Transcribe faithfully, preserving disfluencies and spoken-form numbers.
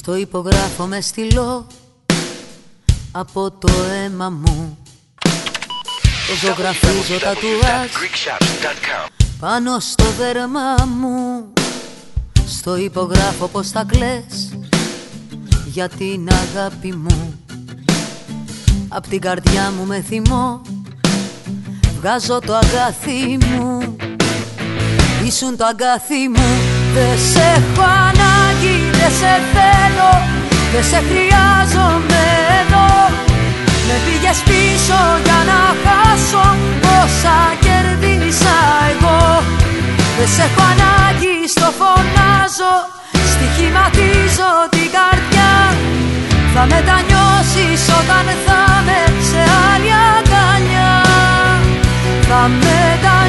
Στο υπογράφω με στυλό από το αίμα μου. Το ζωγραφίζω τατουάζ πάνω στο δέρμα μου. Στο υπογράφω πως θα κλαις για την αγάπη μου. Απ' την καρδιά μου με θυμό βγάζω το αγκάθι μου. Ήσουν το αγκάθι μου. Δε σε έχω ανάγκη, δε σε θέλω, δε σε χρειάζομαι εδώ. Με πήγες πίσω για να χάσω όσα κερδίσα εγώ. Δε σε έχω ανάγκη, στο φωνάζω, στοιχηματίζω την καρδιά. Θα μετανιώσεις όταν θα με σε άλλη αγκαλιά. Θα μετανιώσεις